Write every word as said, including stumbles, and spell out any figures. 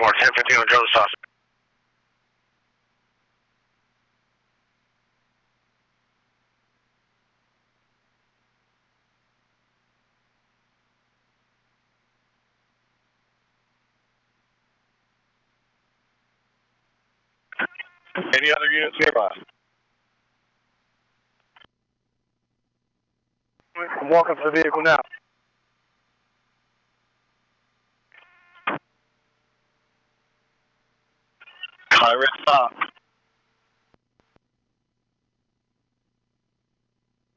four, ten fifteen on drone sauce. Any other units nearby? I'm walking to the vehicle now. High red stop.